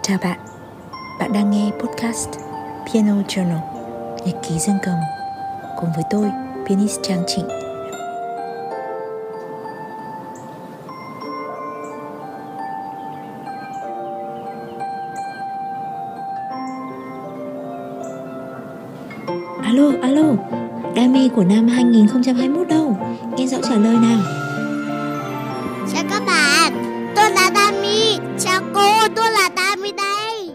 Chào bạn, bạn đang nghe podcast Piano Journal, nhật ký dương cầm, cùng với tôi, pianist Trang Trịnh. Alo, đam mê của năm 2021 đâu? Nghe rõ trả lời nào. Chào các bạn, tôi là Dami. Chào cô, tôi là Dami đây.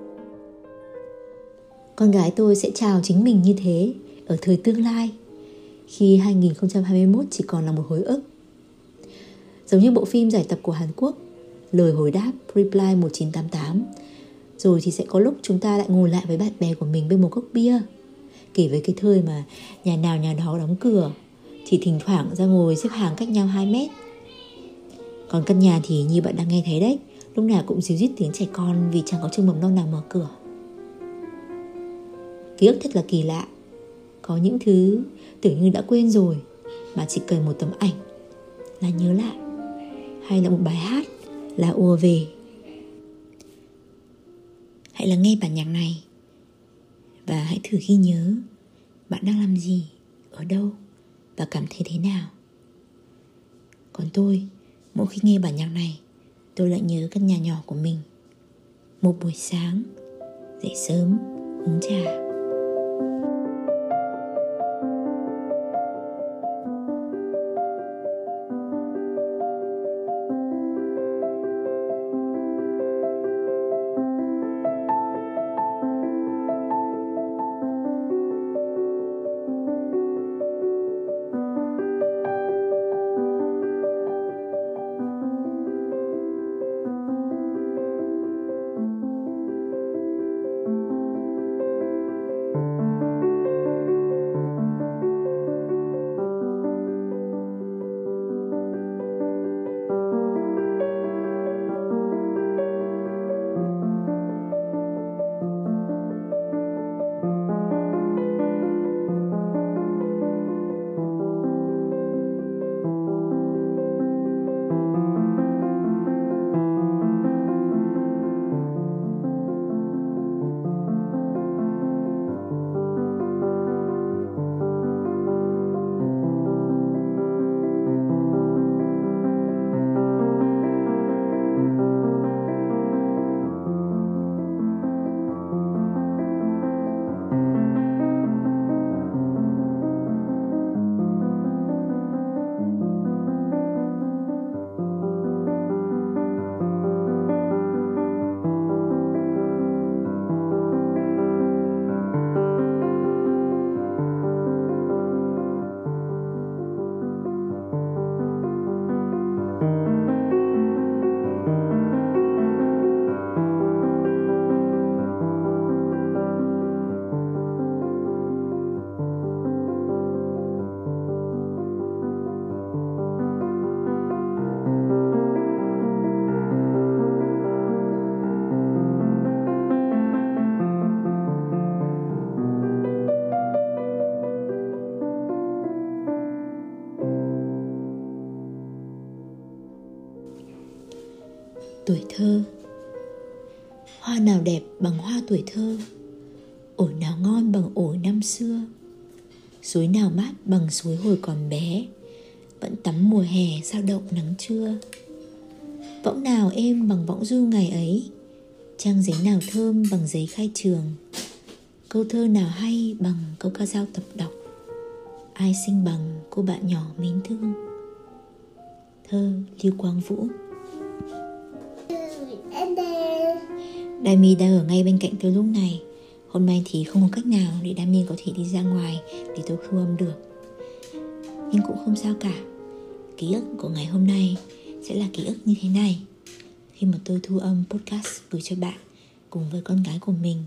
Con gái tôi sẽ chào chính mình như thế ở thời tương lai, khi 2021 chỉ còn là một hồi ức. Giống như bộ phim giải tập của Hàn Quốc, lời hồi đáp Reply 1988. Rồi thì sẽ có lúc chúng ta lại ngồi lại với bạn bè của mình bên một cốc bia, kể về cái thời mà nhà nào nhà đó đóng cửa, thì thỉnh thoảng ra ngồi xếp hàng cách nhau 2 mét. Còn căn nhà thì như bạn đang nghe thấy đấy, lúc nào cũng ríu rít tiếng trẻ con vì chẳng có trường mầm non nào mở cửa. Ký ức thật là kỳ lạ. Có những thứ tưởng như đã quên rồi, mà chỉ cần một tấm ảnh là nhớ lại, hay là một bài hát là ùa về. Hãy lắng nghe bản nhạc này và hãy thử ghi nhớ bạn đang làm gì, ở đâu và cảm thấy thế nào. Còn tôi, mỗi khi nghe bản nhạc này, tôi lại nhớ căn nhà nhỏ của mình. Một buổi sáng, dậy sớm, uống trà. Tuổi thơ. Hoa nào đẹp bằng hoa tuổi thơ, ổi nào ngon bằng ổi năm xưa, suối nào mát bằng suối hồi còn bé, vẫn tắm mùa hè sao động nắng trưa. Võng nào êm bằng võng du ngày ấy, trang giấy nào thơm bằng giấy khai trường, câu thơ nào hay bằng câu ca dao tập đọc, ai xinh bằng cô bạn nhỏ mến thương. Thơ Lưu Quang Vũ. Dami đang ở ngay bên cạnh tôi lúc này. Hôm nay thì không có cách nào để Dami có thể đi ra ngoài để tôi thu âm được, nhưng cũng không sao cả. Ký ức của ngày hôm nay sẽ là ký ức như thế này, khi mà tôi thu âm podcast gửi cho bạn cùng với con gái của mình.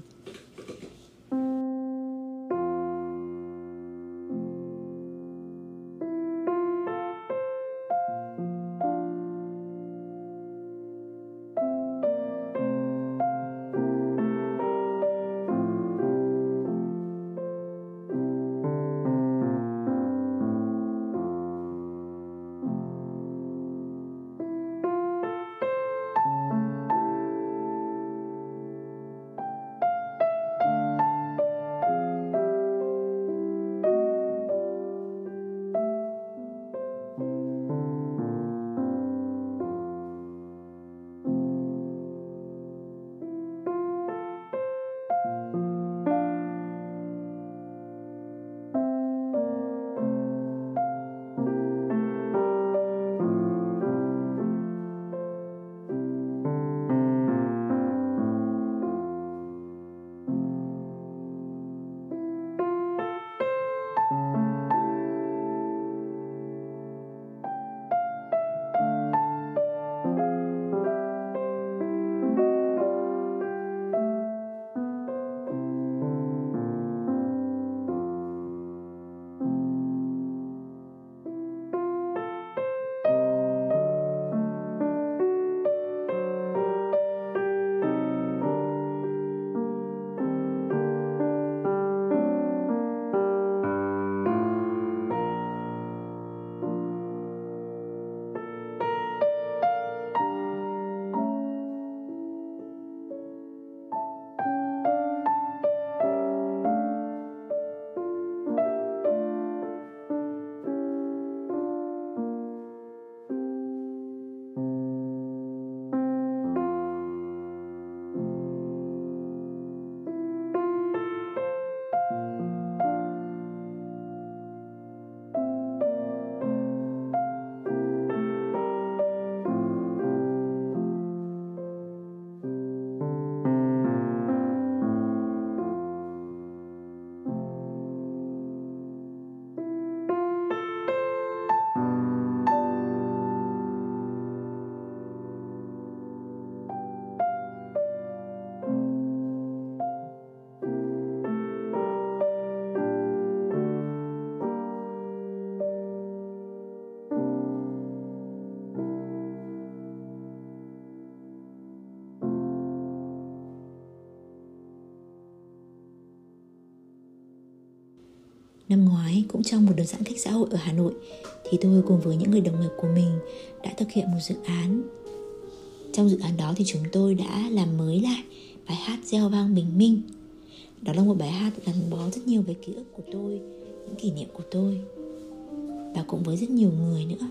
Năm ngoái, cũng trong một đợt giãn cách xã hội ở Hà Nội, thì tôi cùng với những người đồng nghiệp của mình đã thực hiện một dự án. Trong dự án đó thì chúng tôi đã làm mới lại bài hát Reo vang bình minh. Đó là một bài hát gắn bó rất nhiều với ký ức của tôi, những kỷ niệm của tôi, và cũng với rất nhiều người nữa.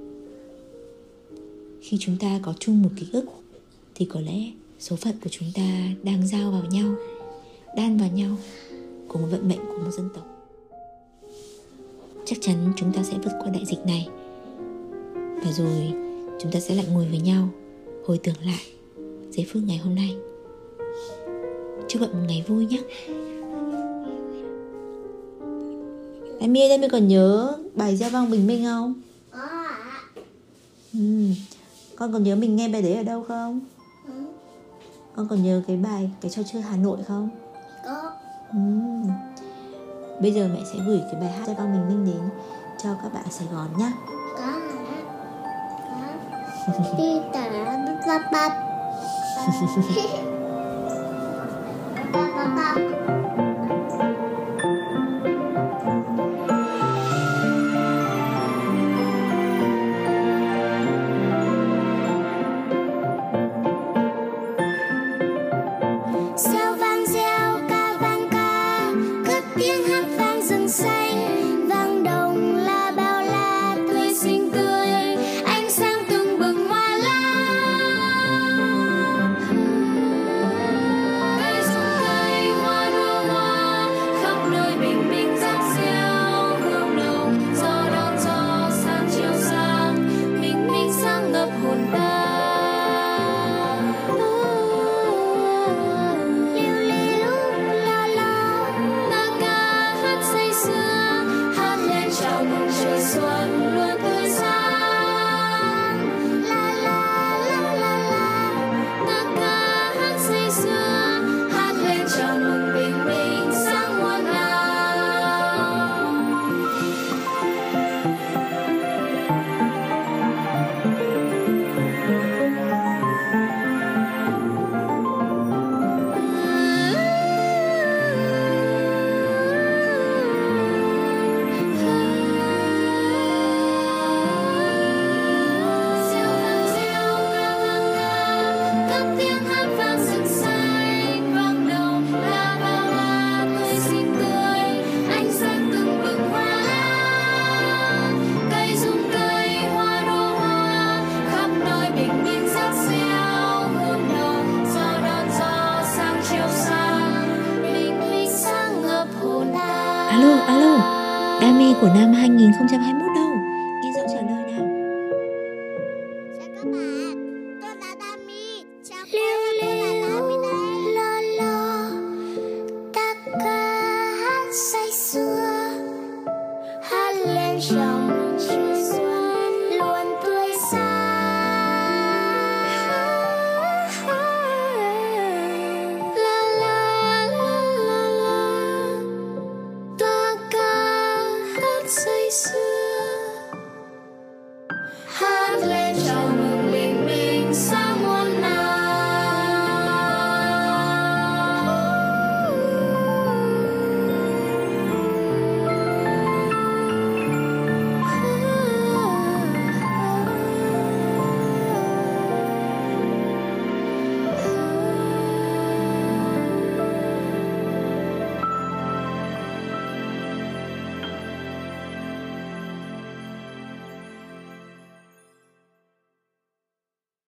Khi chúng ta có chung một ký ức thì có lẽ số phận của chúng ta đang giao vào nhau, đan vào nhau cùng vận mệnh của một dân tộc. Chắc chắn chúng ta sẽ vượt qua đại dịch này, và rồi chúng ta sẽ lại ngồi với nhau, hồi tưởng lại giây phút ngày hôm nay. Chúc bạn một ngày vui nhé. Đây mi còn nhớ bài Reo vang bình minh không? Có ạ. Con còn nhớ mình nghe bài đấy ở đâu không? Con còn nhớ cái trò chơi Hà Nội không? Có. Bây giờ mẹ sẽ gửi cái bài hát Reo vang bình minh đến cho các bạn ở Sài Gòn nhé. Có ạ. Có. Đi tả bắp bắp. Bắp bắp bắp. Reo vang reo ca vang ca, cất tiếng hát vang rừng xanh, vang đồng la bao la tươi xinh tươi, ánh sáng tưng bừng hoa lá. Cây rụng cây hoa đua hoa, khắp nơi bình minh rạng reo, hương nồng gió đón gió sang chiều sang, bình minh sáng ngập hồn ta. Chào mừng trời xuân luôn tươi sáng. La la la la la, ta ca hát say sưa, hát lên chào mừng bình minh sáng muôn nào. Alo, Đam mê của năm 2021